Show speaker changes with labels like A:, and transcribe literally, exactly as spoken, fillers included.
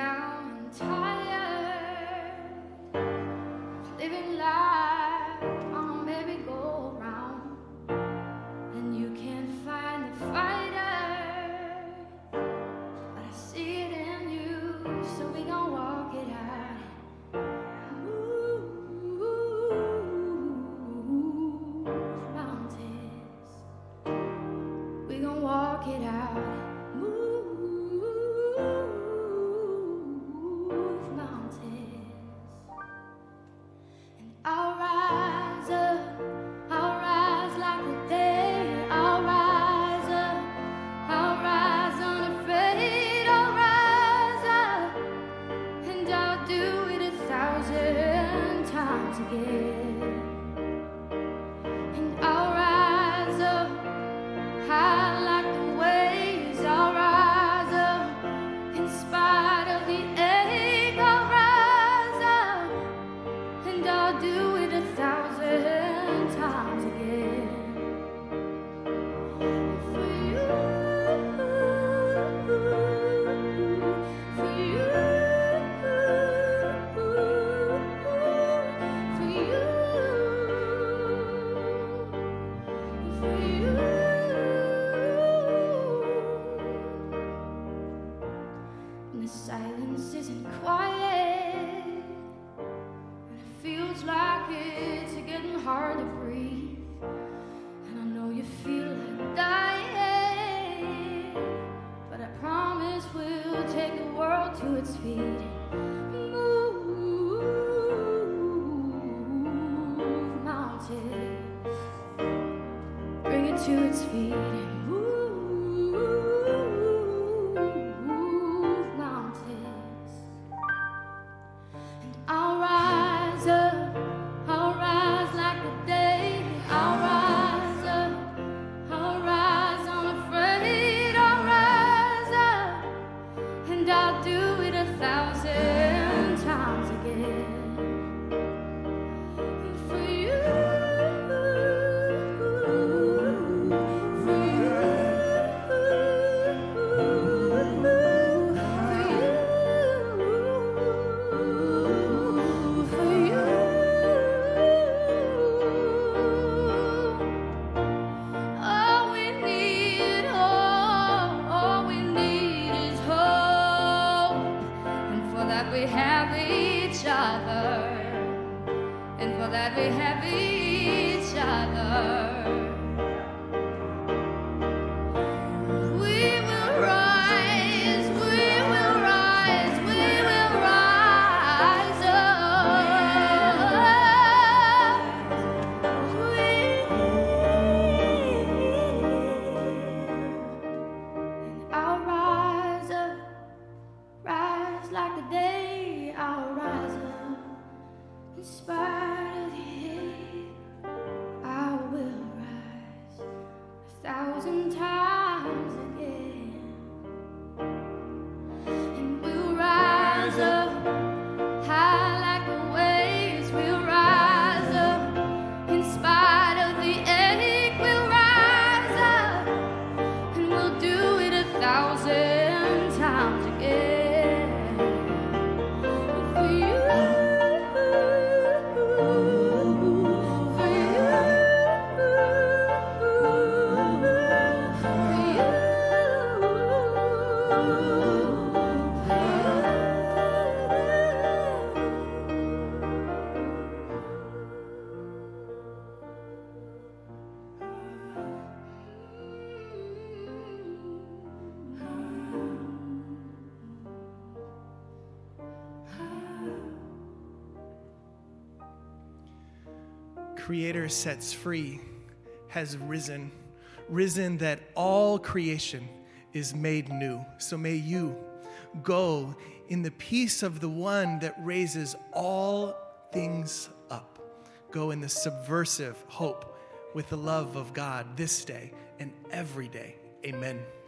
A: down and tired, living life on a merry-go-round, and you can't find the fighter, but I see it in you, so we gon' walk it out. Move mountains, we gon' walk it out. I'll rise up, I'll rise like the day. I'll rise up, I'll rise unafraid. I'll rise up, and I'll do it a thousand times again. And I'll rise up, high like the waves. I'll rise up, in spite of the ache. I'll rise up, and I'll do it a thousand times again. For you, for you, for you, for you. And the silence isn't quiet, feels like it's getting hard to breathe, and I know you feel like dying, but I promise we'll take the world to its feet. Move mountains, bring it to its feet. Move mountains, and I'll rise up, I'll rise like the day. I'll rise up, I'll rise unafraid. I'll rise up, and I'll do it a thousand times again. For you, for you, for you, all we need, oh, all we need is hope, and for that we have each other, and for that we have each other. We will rise, we will rise, we will rise up. We, and I'll rise up, rise like the day. I'll rise up, in spite of the hate. I will rise a thousand times again, and we'll rise up, high like the waves. We'll rise up, in spite of the ache. We'll rise up, and we'll do it a thousand times again. For you, for you, for
B: Creator sets free has risen, risen that all creation is made new. So may you go in the peace of the one that raises all things up. Go in the subversive hope with the love of God this day and every day. Amen.